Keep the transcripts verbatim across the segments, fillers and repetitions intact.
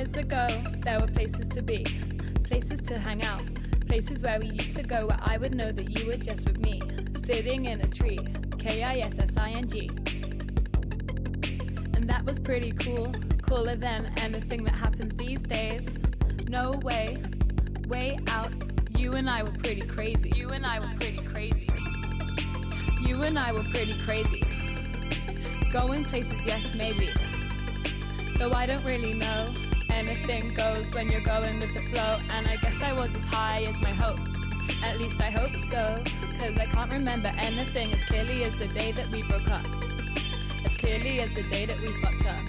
Years ago, there were places to be, places to hang out, places where we used to go where I would know that you were just with me, sitting in a tree, K I S S I N G. And that was pretty cool, cooler than anything that happens these days. No way, way out, you and I were pretty crazy, you and I were pretty crazy. You and I were pretty crazy. Going places, yes, maybe. Though I don't really know. Anything goes when you're going with the flow. And I guess I was as high as my hopes. At least I hope so. Cause I can't remember anything as clearly as the day that we broke up. As clearly as the day that we fucked up.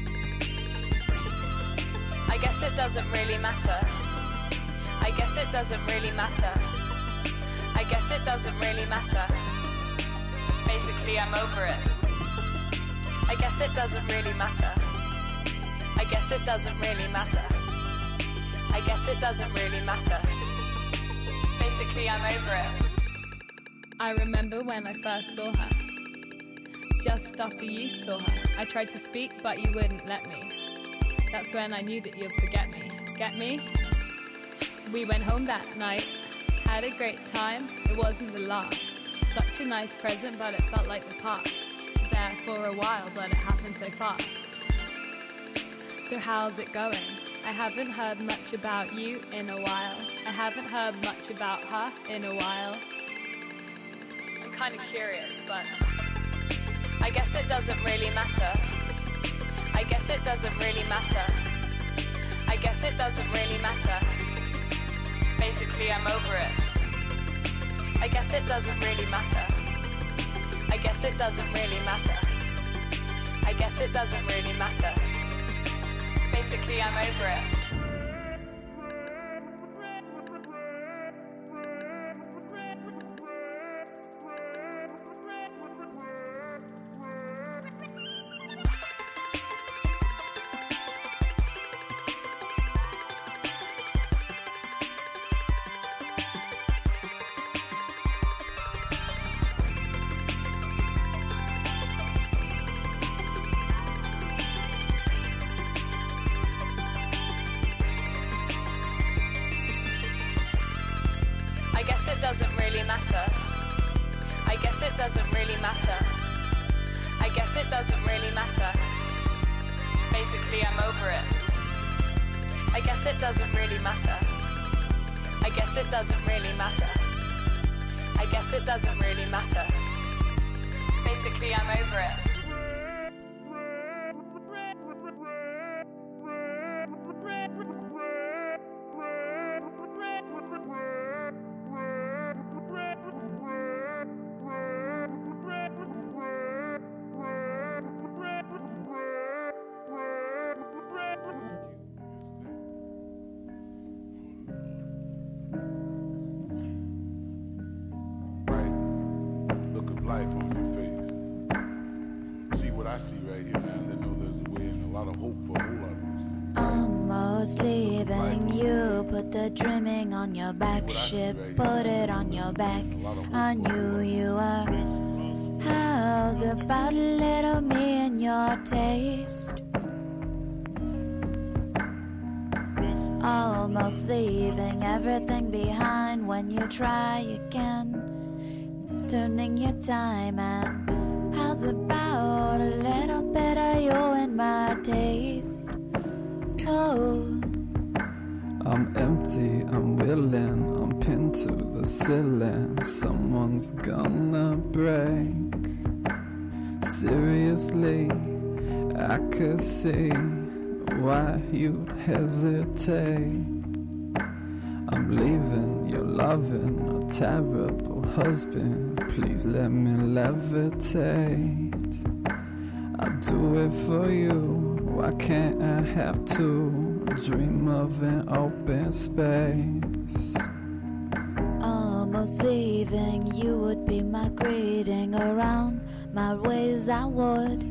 I guess it doesn't really matter. I guess it doesn't really matter. I guess it doesn't really matter. Basically, I'm over it. I guess it doesn't really matter. I guess it doesn't really matter. I guess it doesn't really matter. Basically, I'm over it. I remember when I first saw her. Just after you saw her. I tried to speak, but you wouldn't let me. That's when I knew that you'd forget me. Get me? We went home that night. Had a great time. It wasn't the last. Such a nice present, but it felt like the past. There for a while, but it happened so fast. So how's it going? I haven't heard much about you in a while. I haven't heard much about her in a while. I'm kind of curious, but I guess it doesn't really matter. I guess it doesn't really matter. I guess it doesn't really matter. Basically, I'm over it. I guess it doesn't really matter. I guess it doesn't really matter. I guess it doesn't really matter. Basically, I'm over it. Doesn't really matter. I guess it doesn't really matter. I guess it doesn't really matter. Basically, I'm over it. I guess it doesn't really matter. I guess it doesn't really matter. I guess it doesn't really matter. Basically, I'm over it. Life on your face. See what I see right here, man. They know there's a way and a lot of hope for a whole lot of us. Almost leaving you, put the dreaming on your back ship, put it on your back. I knew you were. How's about a little me and your taste? Almost leaving everything behind when you try again. Turning your time and how's about a little bit of you in my taste? Oh, I'm empty, I'm willing, I'm pinned to the ceiling. Someone's gonna break. Seriously, I could see why you'd hesitate. I'm leaving, you're loving a terrible husband. Please let me levitate. I do it for you. Why can't I have to dream of an open space? Almost leaving, you would be my greeting. Around my ways I would.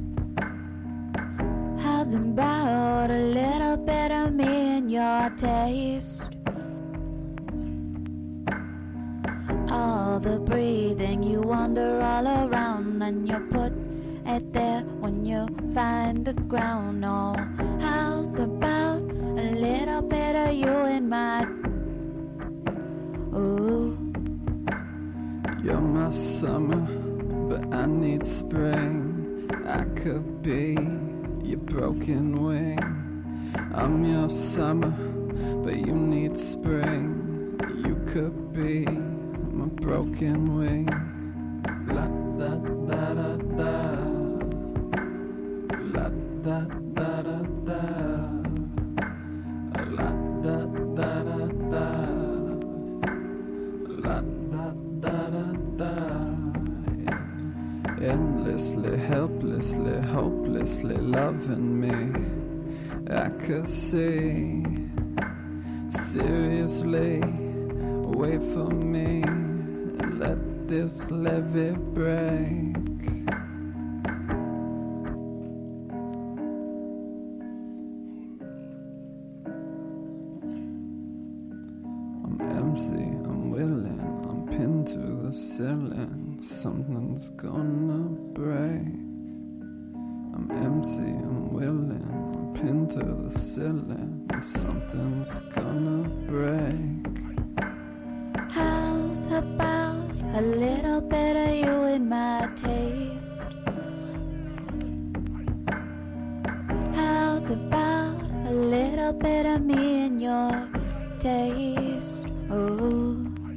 How's about a little bit of me in your taste? All the breathing, you wander all around and you put it there when you find the ground. Oh, how's about a little bit of you in my. Ooh. You're my summer, but I need spring. I could be your broken wing. I'm your summer, but you need spring. You could be my broken wing. La da da da da. La da da da da. La da da da da. La da da da da. Endlessly, helplessly, hopelessly loving me. I could see, seriously, wait for me and let this levee break. I'm empty, I'm willing, I'm pinned to the ceiling. Something's gonna break. I'm empty, I'm willing, I'm pinned to the ceiling. Something's gonna break. How's about a little bit of you in my taste? How's about a little bit of me in your taste? Oh.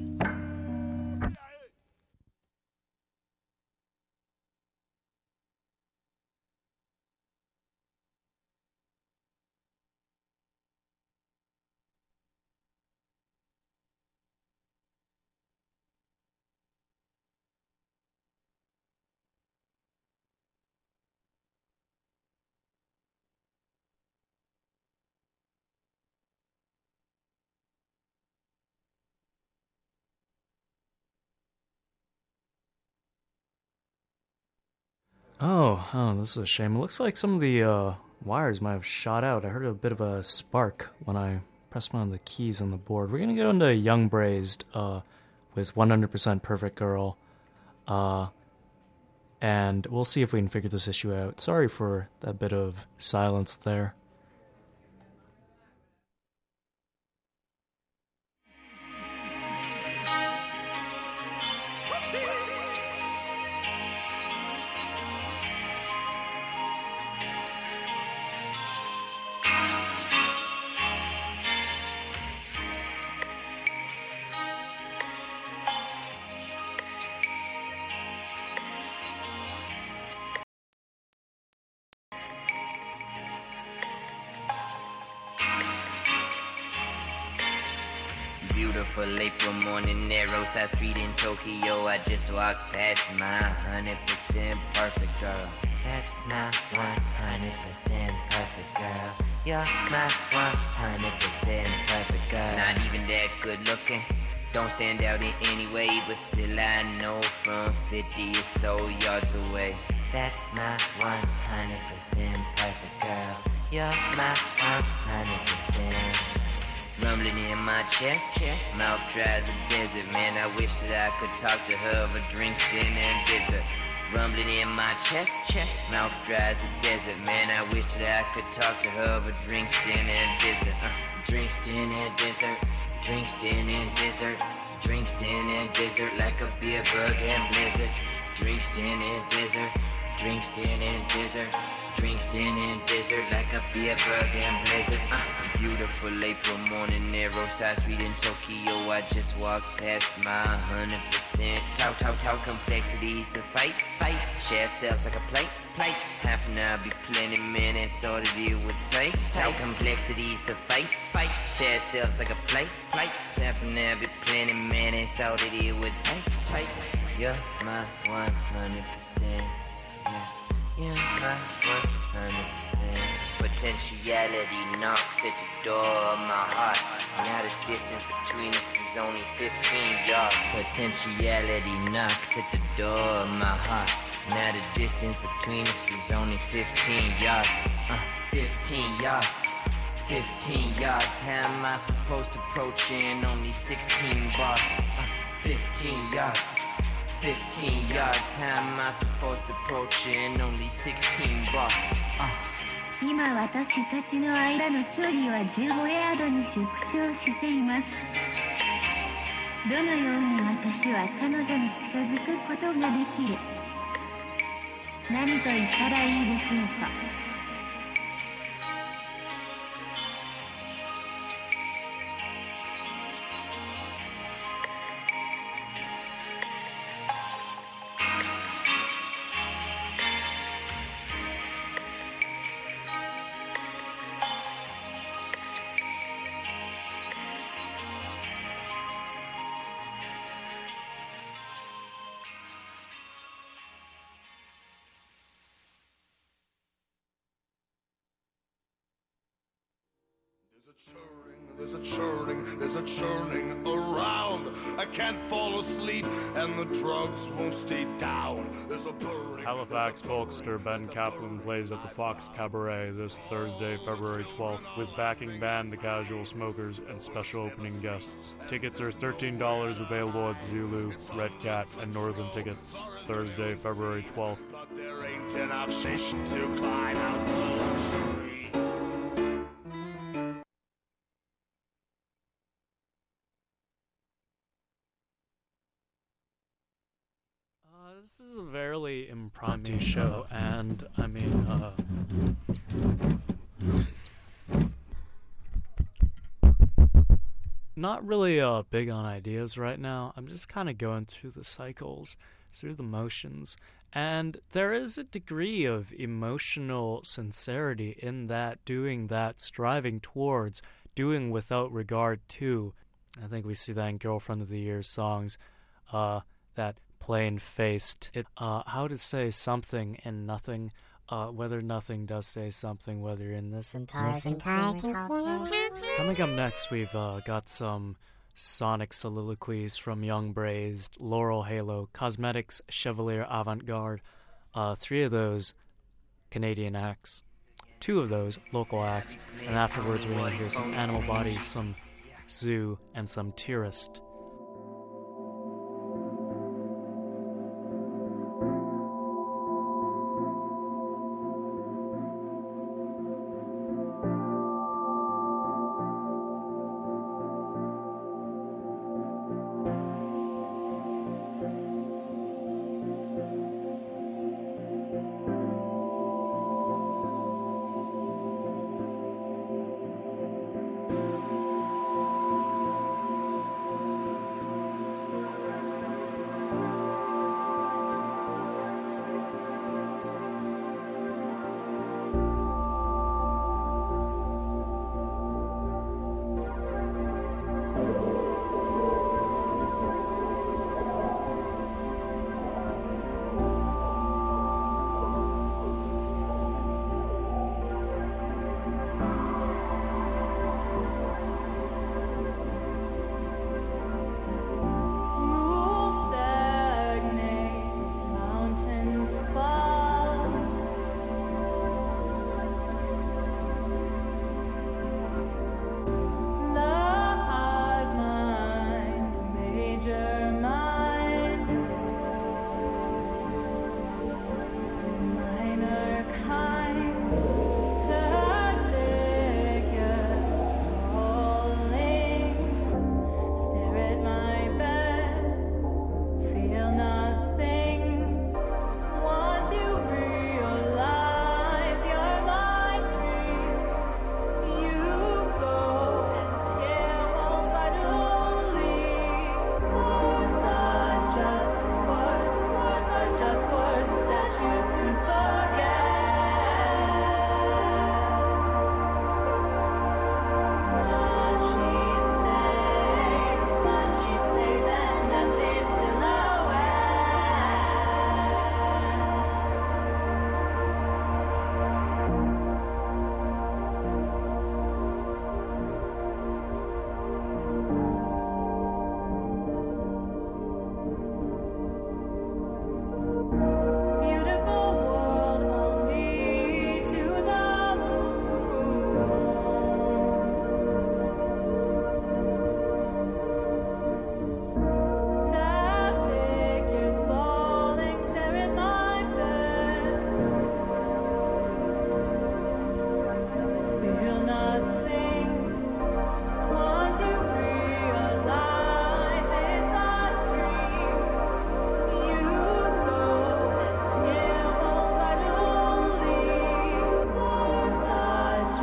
Oh, oh, this is a shame. It looks like some of the uh, wires might have shot out. I heard a bit of a spark when I pressed one of the keys on the board. We're going to go into Young Braised uh, with one hundred percent Perfect Girl. Uh, and we'll see if we can figure this issue out. Sorry for that bit of silence there. Beautiful April morning, narrow side street in Tokyo. I just walked past my one hundred percent perfect girl. That's my one hundred percent perfect girl. You're my one hundred percent perfect girl. Not even that good looking, don't stand out in any way, but still I know from fifty or so yards away. That's my one hundred percent perfect girl. You're my one hundred percent. Rumbling in my chest, chest, mouth dry as a desert. Man, I wish that I could talk to her of a drink, din and dessert. Rumbling in my chest, chest, mouth dry as a desert. Man, I wish that I could talk to her of a drink, din and dessert. Uh, drinks, din and dessert, drinks, din and dessert, drinks, din and dessert, like a beer, bug, and blizzard. Drinks, din and dessert, drinks, din and dessert, drinks, din and dessert, like a beer, bug, and blizzard. Uh, Beautiful April morning, narrow side street in Tokyo. I just walked past my one hundred percent. Talk, talk, talk, complexities to fight, fight. Share selves like a plate, plate. Half an hour be plenty minutes, all that it would take. Talk complexities to fight, fight. Share selves like a plate, plate. Half an hour be plenty minutes, all that it would take, take. You're my one hundred percent. Yeah, you're my one hundred percent. Potentiality knocks at the door of my heart. Now the distance between us is only fifteen yards. Potentiality knocks at the door of my heart. Now the distance between us is only fifteen yards. Uh, fifteen yards. fifteen yards. How am I supposed to approach in only sixteen bars? Uh, fifteen yards. fifteen yards. How am I supposed to approach in only sixteen bars? Uh, 今私たちの間の距離はじゅうごヤードに縮小しています。どのように私は彼女に近づくことができる。何と言ったらいいでしょうか。 There's a churning, there's a churning around. I can't fall asleep, and the drugs won't stay down. There's a burning. Halifax folkster Ben Kaplan plays at the Fox Cabaret this Thursday, February twelfth, with backing band The Casual Smokers and special opening guests. Tickets are thirteen dollars, available at Zulu, Red Cat, and Northern Tickets. Thursday, February twelfth. But there ain't enough fish to climb out the luxury. This is a very impromptu show, and I mean, uh, not really uh, big on ideas right now. I'm just kind of going through the cycles, through the motions, and there is a degree of emotional sincerity in that, doing that, striving towards, doing without regard to. I think we see that in Girlfriend of the Year songs, uh, that plain-faced, it, uh, how to say something and nothing, uh, whether nothing does say something, whether in this entire, this entire Coming up next, we've uh, got some sonic soliloquies from Young Braised, Laurel Halo, Cosmetics, Chevalier Avant-Garde, uh, three of those Canadian acts, two of those local acts, and afterwards we're going to hear some Animal Bodies, some Zoo, and some Tourist.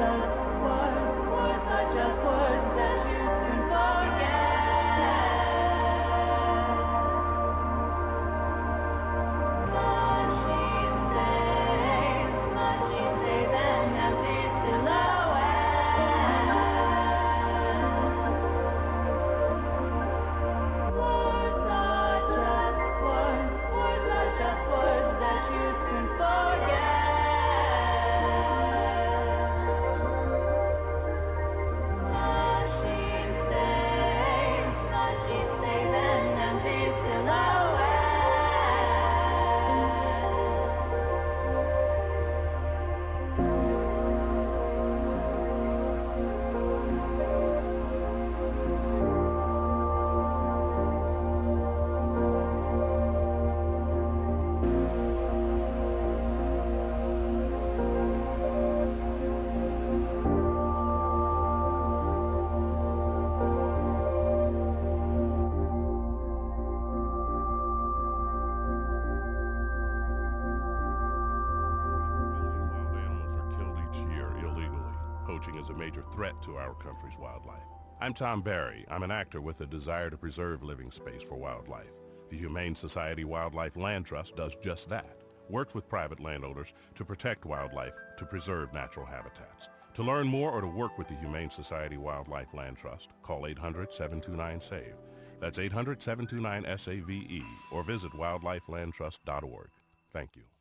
Is a major threat to our country's wildlife. I'm Tom Barry. I'm an actor with a desire to preserve living space for wildlife. The Humane Society Wildlife Land Trust does just that. Works with private landowners to protect wildlife, to preserve natural habitats. To learn more or to work with the Humane Society Wildlife Land Trust, call eight hundred, seven two nine, SAVE. That's eight hundred, seven two nine, S A V E, or visit wildlife land trust dot org. Thank you.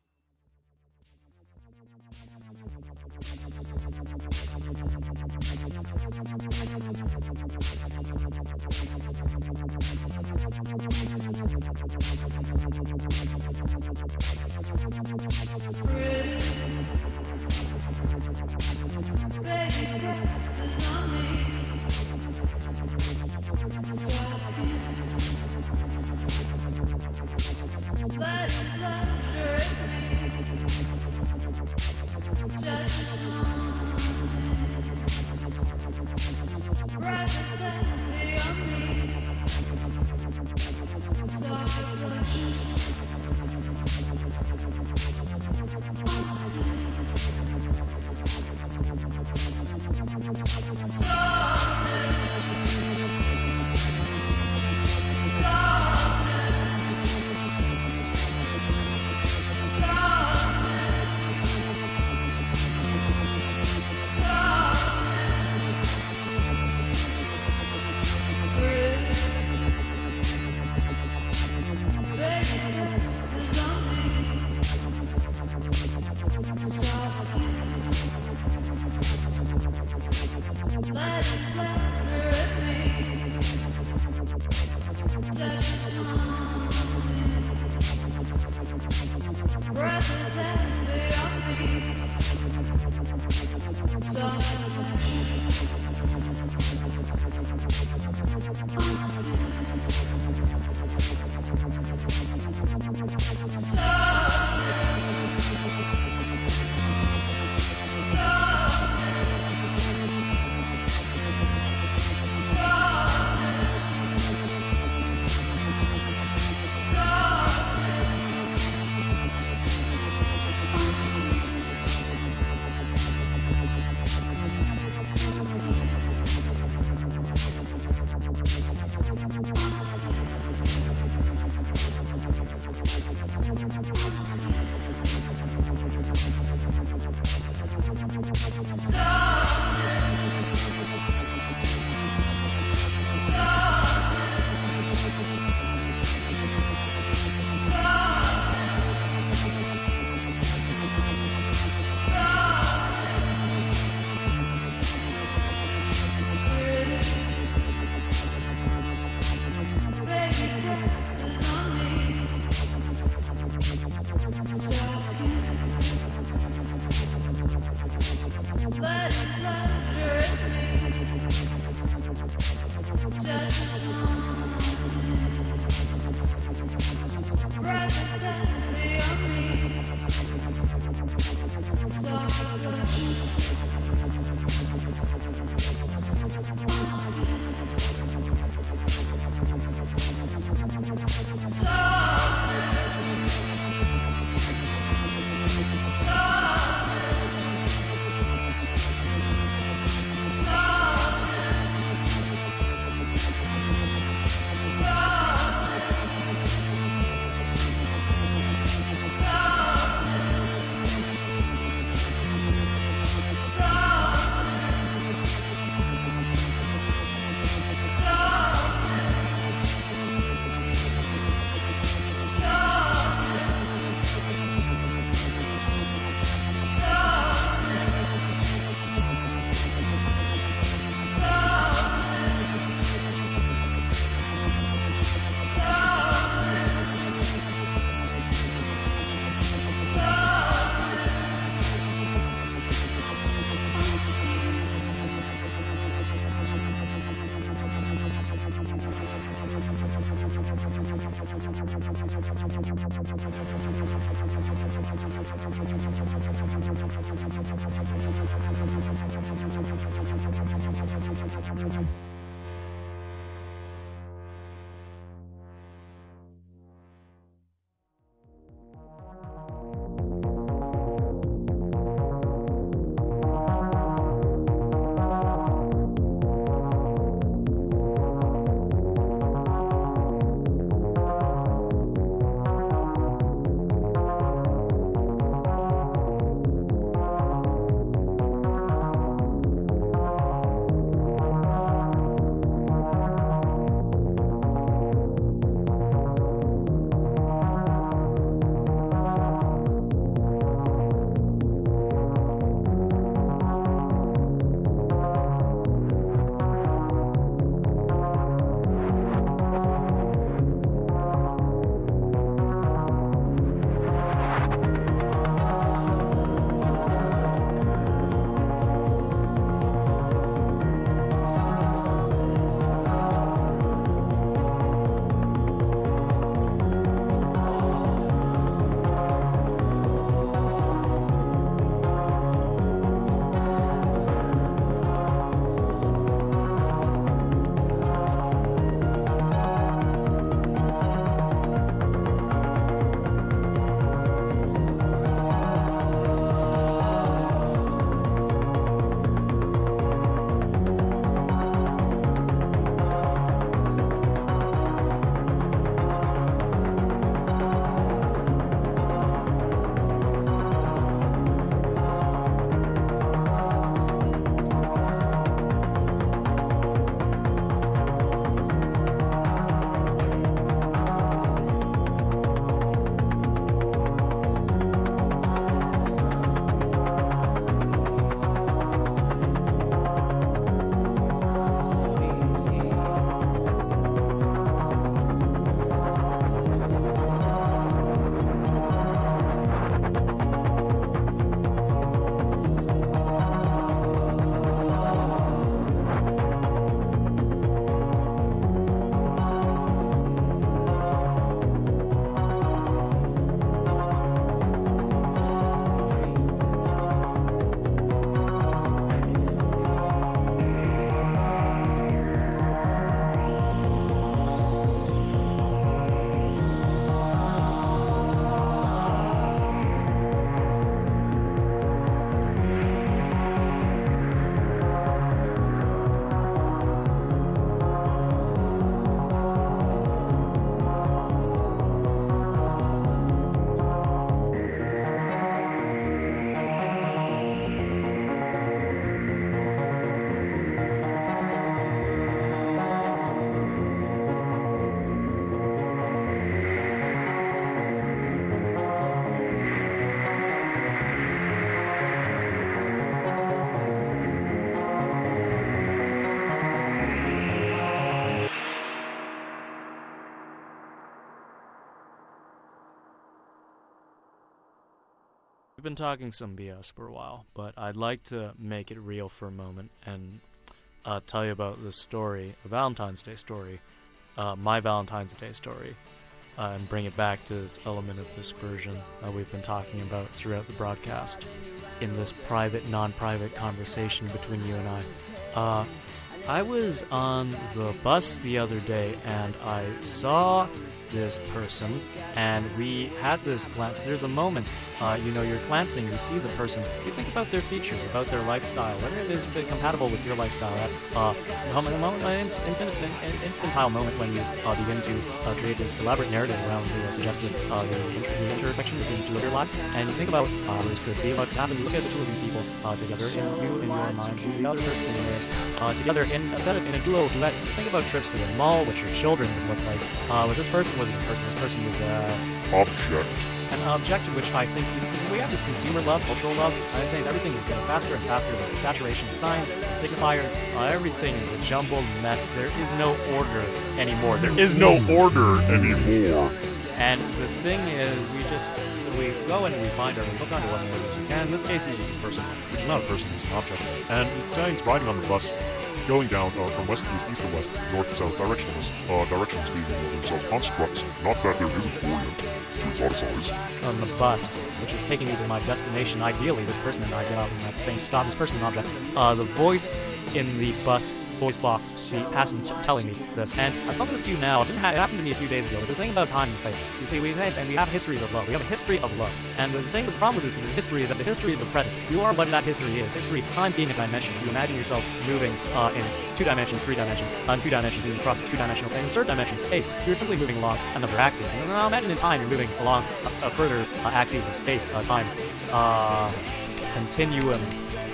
We've been talking some B S for a while, but I'd like to make it real for a moment and uh, tell you about this story, a Valentine's Day story, uh, my Valentine's Day story, uh, and bring it back to this element of dispersion that we've been talking about throughout the broadcast in this private, non-private conversation between you and I. Uh, I was on the bus the other day, and I saw this person, and we had this glance. There's a moment, uh, you know, you're glancing, you see the person, you think about their features, about their lifestyle, whether it is compatible with your lifestyle. That uh, moment, moment, an infinite, infantile moment when you uh, begin to uh, create this elaborate narrative around the uh, suggested uh, the, the intersection between the two of your lives, and you think about uh, this could be, what could happen. You look at the two of these people uh, together, in you in your mind, the other person in yours, uh, together in a set of in a duo duet. Think about trips to the mall, what your children would look like. Uh, but this person wasn't a person. This person was a object. An object in which I think it's, we have this consumer love, cultural love. I'd say everything is getting faster and faster. There's a saturation of signs and signifiers. Uh, everything is a jumbled mess. There is no order anymore. There is no order anymore. And the thing is, we just so we go and we find our we look onto what motives we can. In this case, he's this person, which is not a person, he's an object. And it says riding on the bus, going down uh, from west to east, east to west, north to south, directionless, uh, directions being themselves constructs, not that there isn't orient to its size. On the bus, which is taking me to my destination, ideally, this person and I get off at the same stop, this person and object, uh, the voice in the bus voice box, the passenger telling me this, and I'm talking this to you now. It, didn't ha- it happened to me a few days ago. But the thing about time and place, you see, we and we have histories of love. We have a history of love, and the thing, the problem with this, this history is that the history is the present. You are what that history is. History, time being a dimension. You imagine yourself moving uh, in two dimensions, three dimensions, on uh, two dimensions, you cross a two-dimensional thing. In third dimension, space, you're simply moving along another axis. And now imagine in time, you're moving along a, a further uh, axis of space, uh, time, uh, continuum.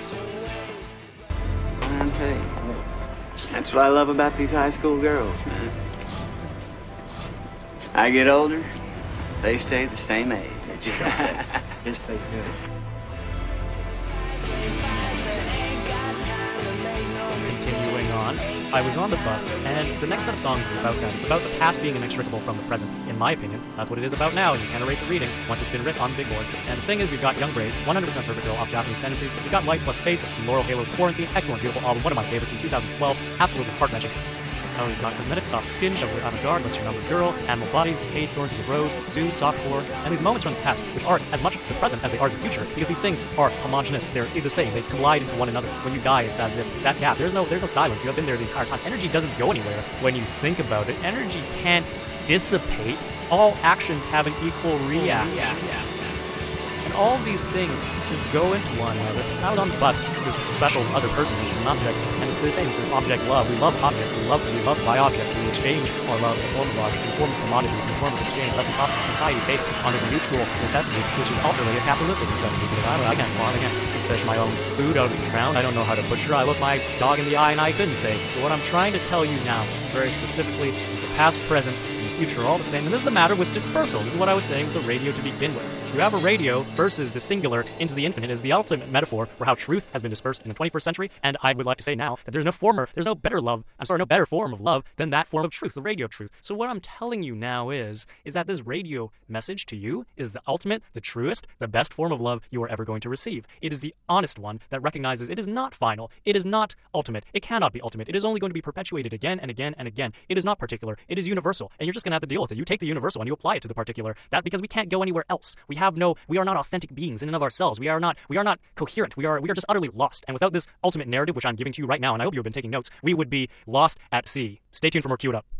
I'll tell you. That's what I love about these high school girls, man. I get older, they stay the same age. Yes, they do. Continuing on, I was on the bus, and the next set of songs is about that. It's about the past being inextricable from the present. In my opinion, that's what it is about now, and you can't erase a reading once it's been written on the big board. And the thing is, we've got Young Braised, one hundred percent Perfect Girl off Japanese Tendencies. We've got Life Plus Space from Laurel Halo's Quarantine, excellent, beautiful album, one of my favorites from two thousand twelve, absolutely heart-wrenching. Oh, we've got Cosmetics, Soft Skin, Show Your Avant-Garde, Let's Your Number Girl, Animal Bodies, Decayed, Thorns of the Rose, Zoo, Softcore, and these moments from the past, which are as much the present as they are the future, because these things are homogenous, they're the same, they collide into one another. When you die, it's as if that gap, there's no there's no silence, you have been there the entire time. Energy doesn't go anywhere when you think about it. Energy can't dissipate. All actions have an equal reaction. Yeah, yeah. And all these things just go into one another. I was on the bus with this special other person, which is an object, and it's this thing, this object love. We love objects, we love we love by objects, we exchange our love in the form of objects, in the form of commodities, in the form of exchange. That's a possible society based on this mutual necessity, which is ultimately a capitalistic necessity, because I, I can't farm, I can't fish my own food out of the ground, I don't know how to butcher, I look my dog in the eye and I couldn't say. So what I'm trying to tell you now, very specifically, the past, present, future are all the same, and this is the matter with dispersal. This is what I was saying with the radio to begin with. You have a radio versus the singular into the infinite is the ultimate metaphor for how truth has been dispersed in the twenty-first century, and I would like to say now that there's no former, there's no better love, I'm sorry, no better form of love than that form of truth, the radio truth. So what I'm telling you now is, is that this radio message to you is the ultimate, the truest, the best form of love you are ever going to receive. It is the honest one that recognizes it is not final, it is not ultimate, it cannot be ultimate, it is only going to be perpetuated again and again and again. It is not particular, it is universal, and you're just going to have to deal with it. You take the universal and you apply it to the particular. That because we can't go anywhere else. We have no, we are not authentic beings in and of ourselves. We are not, we are not coherent. We are, we are just utterly lost. And without this ultimate narrative, which I'm giving to you right now, and I hope you have been taking notes, we would be lost at sea. Stay tuned for more Cue It Up.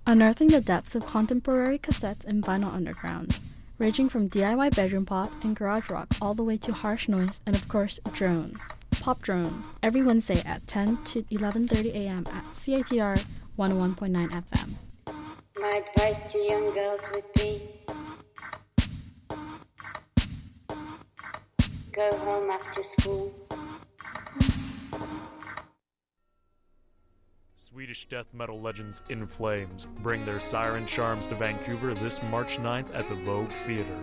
Unearthing the depths of contemporary cassettes and vinyl underground, ranging from D I Y bedroom pop and garage rock all the way to harsh noise and of course drone. Pop Drone, every Wednesday at ten to eleven thirty a.m. at C I T R one oh one point nine F M. My advice to young girls would be, go home after school. Swedish death metal legends In Flames bring their siren charms to Vancouver this March ninth at the Vogue Theatre.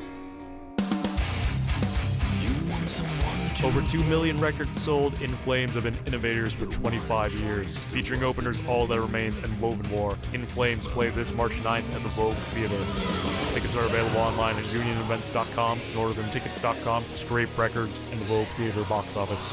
Over two million records sold, In Flames have been innovators for twenty-five years. Featuring openers All That Remains and Woven War, In Flames play this March ninth at the Vogue Theatre. Tickets are available online at union events dot com, northern tickets dot com, Scrape Records, and the Vogue Theatre box office.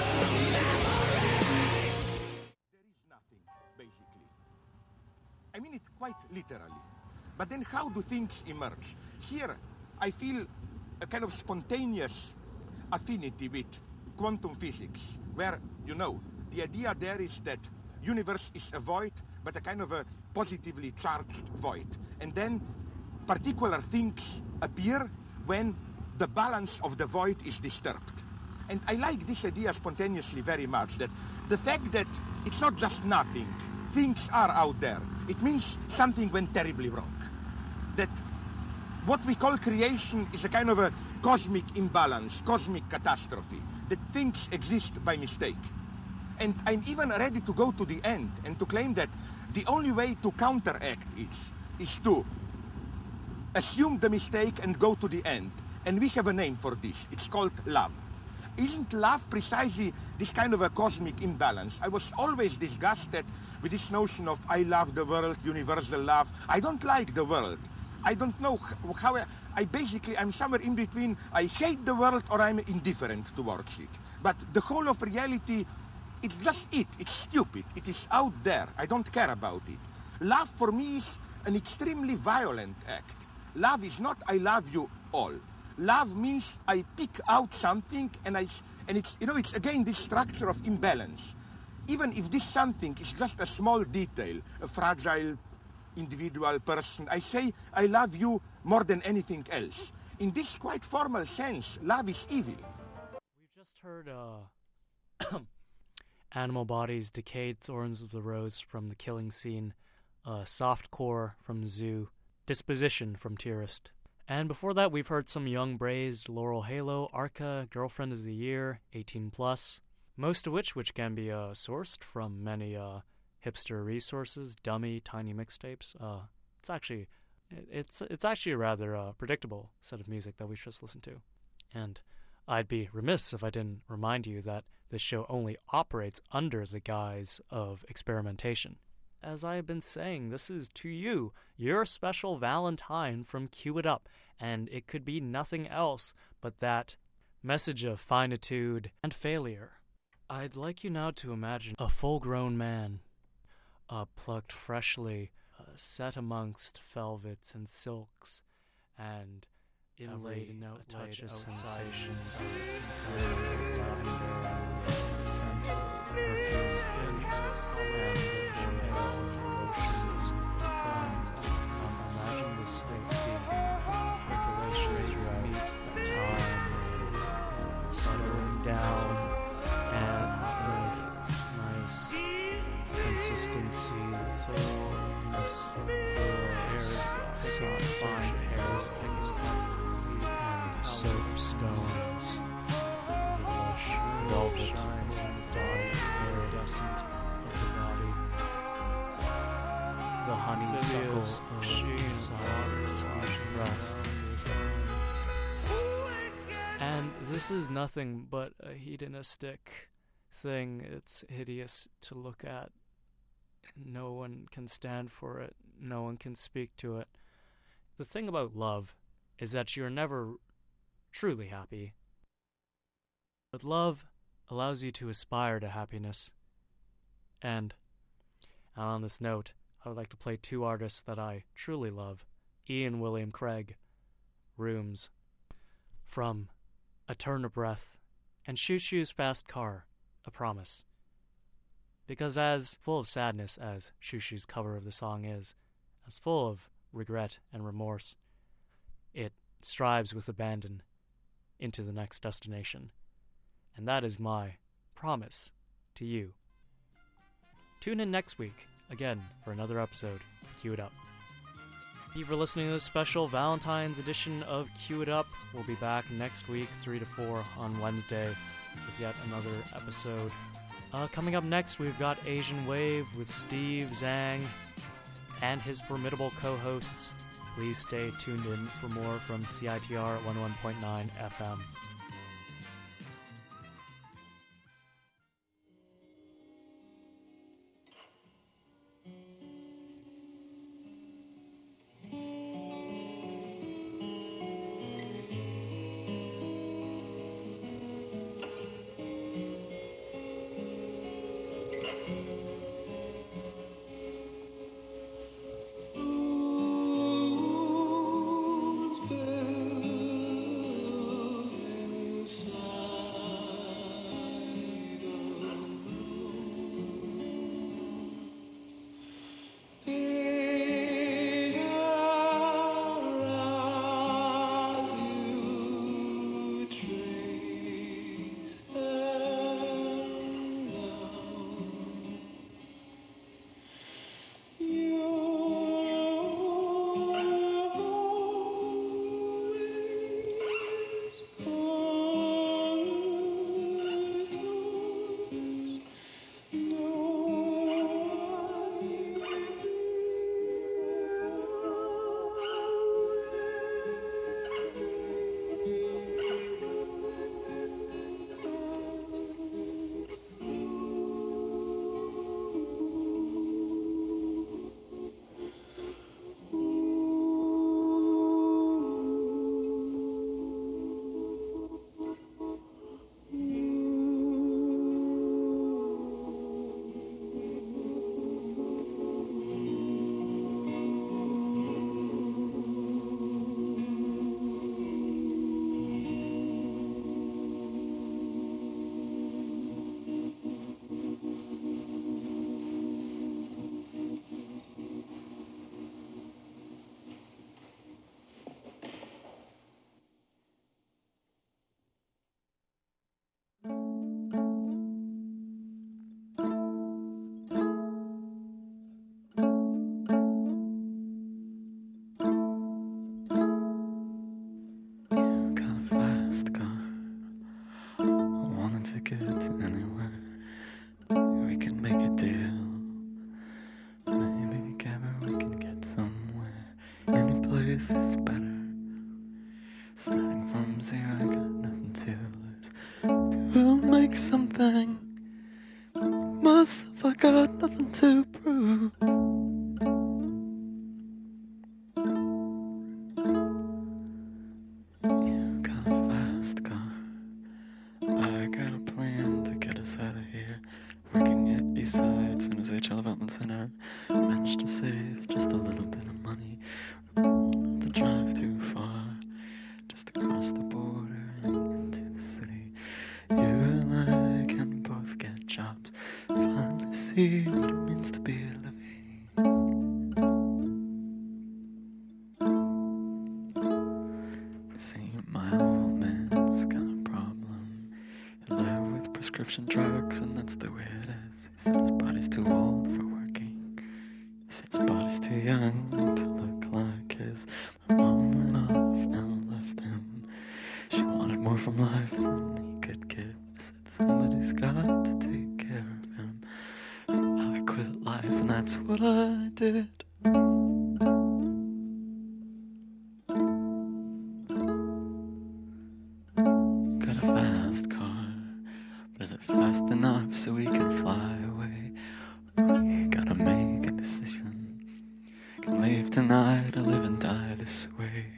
I mean it quite literally. But then how do things emerge? Here, I feel a kind of spontaneous affinity with quantum physics, where, you know, the idea there is that universe is a void, but a kind of a positively charged void. And then particular things appear when the balance of the void is disturbed. And I like this idea spontaneously very much, that the fact that it's not just nothing, things are out there. It means something went terribly wrong. That what we call creation is a kind of a cosmic imbalance, cosmic catastrophe, that things exist by mistake. And I'm even ready to go to the end and to claim that the only way to counteract it is to assume the mistake and go to the end. And we have a name for this. It's called love. Isn't love precisely this kind of a cosmic imbalance? I was always disgusted with this notion of I love the world, universal love. I don't like the world. I don't know how, I, I basically, I'm somewhere in between. I hate the world or I'm indifferent towards it. But the whole of reality, it's just it. It's stupid. It is out there. I don't care about it. Love for me is an extremely violent act. Love is not I love you all. Love means I pick out something and I, and it's, you know, it's again this structure of imbalance. Even if this something is just a small detail, a fragile individual person, I say I love you more than anything else. In this quite formal sense, love is evil. We've just heard uh, Animal Bodies, Decayed Thorns of the Rose from The Killing Scene, uh, Softcore from Zoo, Disposition from Tearist. And before that, we've heard some Young Braised, Laurel Halo, Arca, Girlfriend of the Year, eighteen plus, most of which which can be uh, sourced from many uh, hipster resources, dummy, tiny mixtapes. Uh, it's actually it's it's actually a rather uh, predictable set of music that we've just listened to. And I'd be remiss if I didn't remind you that this show only operates under the guise of experimentation. As I have been saying, this is to you, your special Valentine from Cue It Up, and it could be nothing else but that message of finitude and failure. I'd like you now to imagine a full-grown man, uh, plucked freshly, uh, set amongst velvets and silks, and inlaid in a touch of sensation, scent of perfume, skins, and imagine the steak tea, percolation throughout meat, time, slowing down, and with nice consistency, thoroughness, hairs, soft, fine hairs, and soapstones, lush velvet, dark, iridescent of the body. The honeysuckle of soft breath. And this is nothing but a hedonistic thing. It's hideous to look at. No one can stand for it. No one can speak to it. The thing about love is that you're never truly happy. But love allows you to aspire to happiness. And, and on this note, I would like to play two artists that I truly love. Ian William Craig, Rooms, from A Turn of Breath, and Shoo Shoo's Fast Car, A Promise. Because as full of sadness as Shoo Shoo's cover of the song is, as full of regret and remorse. It strives with abandon into the next destination. And that is my promise to you. Tune in next week, again, for another episode of Cue It Up. Thank you for listening to this special Valentine's edition of Cue It Up. We'll be back next week, three to four on Wednesday, with yet another episode. Uh, coming up next, we've got Asian Wave with Steve Zhang and his formidable co-hosts. Please stay tuned in for more from C I T R one oh one point nine F M. Something. Myself, I got nothing to prove. You got a fast car. I got a plan to get us out of here. Working at Eastside San Jose Child Development Center. Managed to save just a little bit of money. Not to drive too far. Just across the border and into the city. You and I can both get jobs. Finally see what it means to be living. See, my old man's got a problem. He lives with prescription drugs, and that's the way it is. He said his body's too old for working. He said his body's too young to look like his. My mom went off and left him. She wanted more from life than he could give. Said somebody's got to take care of him. So I quit life, and that's what I did. Got a fast car, but is it fast enough so we can fly away? We gotta make a decision. Can leave tonight or live and die this way.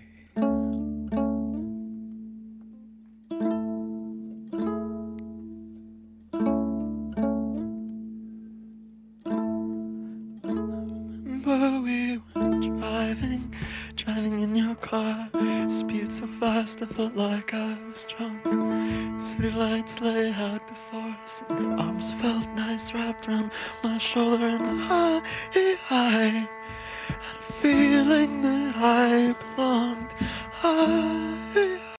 We were driving, driving in your car. Speed so fast I felt like I was drunk. City lights lay out before us, and your arms felt nice wrapped around my shoulder. And the high, high feeling that I belonged. I